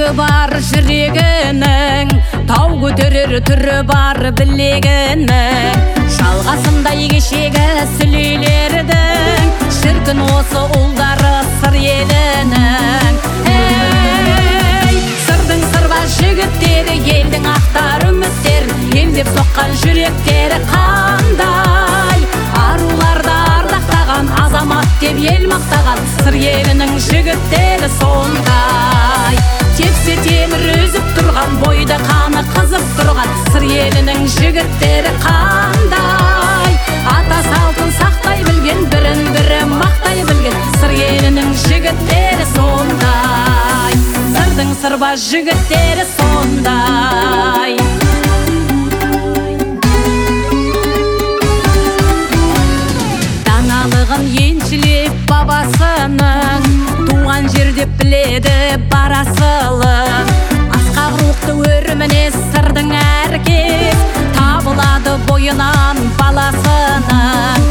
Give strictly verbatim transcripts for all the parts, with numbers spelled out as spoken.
жігіті бар жүрегінің, тау көтерер түрі бар білегінің. Жалғасындай кешегі сүлейлердің, шіркін осы ұлдары сыр елінің. Ей, сырдың сырба жігіттері, елдің ақтар үміттер, емдеп соққан жүректері қандай. Аруларды ардақтаған, азамат деп ел мақтаған, сыр елінің жігіттері сондай. Тепсе темір үзіп тұрған, бойда қаны қызып тұрған, сыр елінің жігіттері қандай. Ата салтын сақтай білген, бірін бірі мақтай білген, сыр елінің жігіттері сондай. Сырдың сырба жігіттері сондай. Даналығын еншілеп бабасының, туған жерде біледі барасылың. Асқақ рухты өріміне сырдың әркез, табылады бойынан баласының.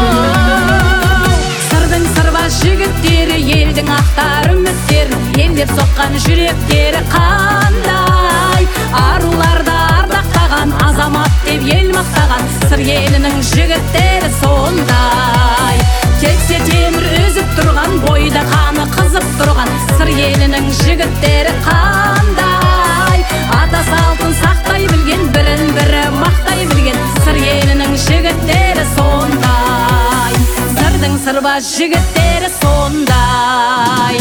Сырдың сырба жігіттері, елдің ақтар үміттер, емдеп соққан жүректері қандай. Аруларды ардақтаған, азамат деп ел мақтаған, сыр елінің жігіттері сондай. Тепсе темір үзіп тұрған, бойда қаны қызып тұрған, сыр елінің жігіттері қандай. Ата салтын сақтай білген, бірін бірі мақтай білген, сыр елінің жігіттері сондай. Сырдың сырба жігіттері сондай.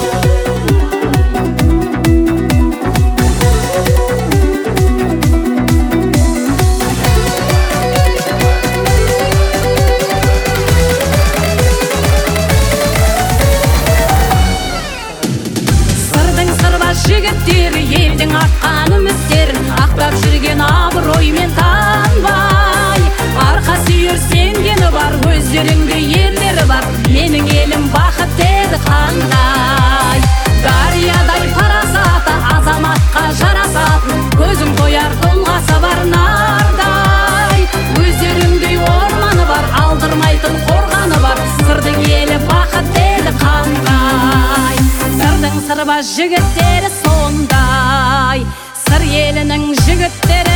Жігіттері, елдің артқан үміттерін, ақтап жүрген абыроймен танбай. Арқа сүйер сенгені бар, өздеріңде ерлері бар, менің елім бақыт деді қандай. Дариядай парасаты, азаматқа жарасатын, көзің тояр тұлғасы бар нардай. Өздеріңдей орманы бар, алдырмайтын қорғаны бар, сырдың елі бақыт деді қандай. Сырдың сырба жігіттері сондай, сыр елінің жігіттері